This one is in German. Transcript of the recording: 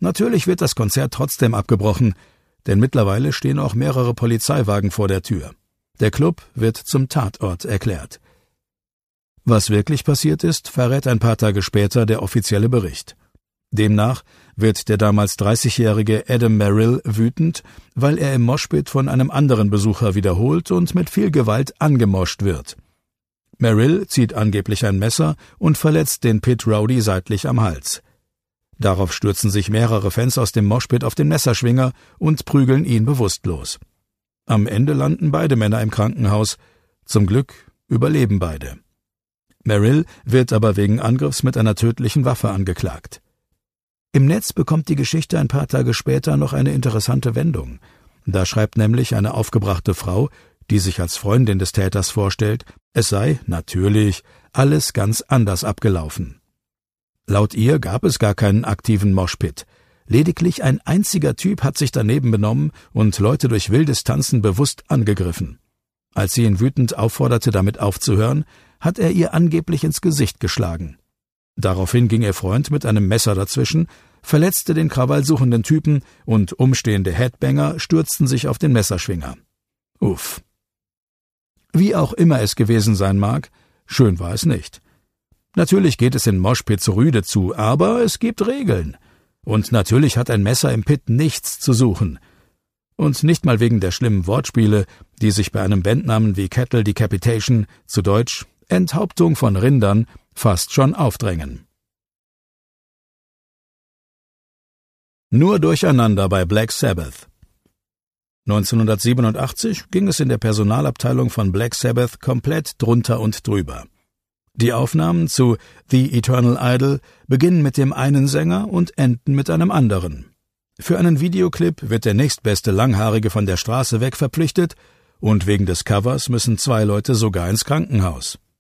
Natürlich wird das Konzert trotzdem abgebrochen, denn mittlerweile stehen auch mehrere Polizeiwagen vor der Tür. Der Club wird zum Tatort erklärt. Was wirklich passiert ist, verrät ein paar Tage später der offizielle Bericht. Demnach wird der damals 30-jährige Adam Merrill wütend, weil er im Moshpit von einem anderen Besucher wiederholt und mit viel Gewalt angemoscht wird. Merrill zieht angeblich ein Messer und verletzt den Pit-Rowdy seitlich am Hals. Darauf stürzen sich mehrere Fans aus dem Moshpit auf den Messerschwinger und prügeln ihn bewusstlos. Am Ende landen beide Männer im Krankenhaus. Zum Glück überleben beide. Merrill wird aber wegen Angriffs mit einer tödlichen Waffe angeklagt. Im Netz bekommt die Geschichte ein paar Tage später noch eine interessante Wendung. Da schreibt nämlich eine aufgebrachte Frau, die sich als Freundin des Täters vorstellt, es sei, natürlich, alles ganz anders abgelaufen. Laut ihr gab es gar keinen aktiven Moshpit. Lediglich ein einziger Typ hat sich daneben benommen und Leute durch wildes Tanzen bewusst angegriffen. Als sie ihn wütend aufforderte, damit aufzuhören, hat er ihr angeblich ins Gesicht geschlagen. Daraufhin ging ihr Freund mit einem Messer dazwischen, verletzte den krawallsuchenden Typen und umstehende Headbanger stürzten sich auf den Messerschwinger. Uff. Wie auch immer es gewesen sein mag, schön war es nicht. Natürlich geht es in Moshpits rüde zu, aber es gibt Regeln. Und natürlich hat ein Messer im Pit nichts zu suchen. Und nicht mal wegen der schlimmen Wortspiele, die sich bei einem Bandnamen wie Cattle Decapitation, zu Deutsch Enthauptung von Rindern, fast schon aufdrängen. Nur Durcheinander bei Black Sabbath. 1987 ging es in der Personalabteilung von Black Sabbath komplett drunter und drüber. Die Aufnahmen zu The Eternal Idol beginnen mit dem einen Sänger und enden mit einem anderen. Für einen Videoclip wird der nächstbeste Langhaarige von der Straße weg verpflichtet und wegen des Covers müssen 2 Leute sogar ins Krankenhaus.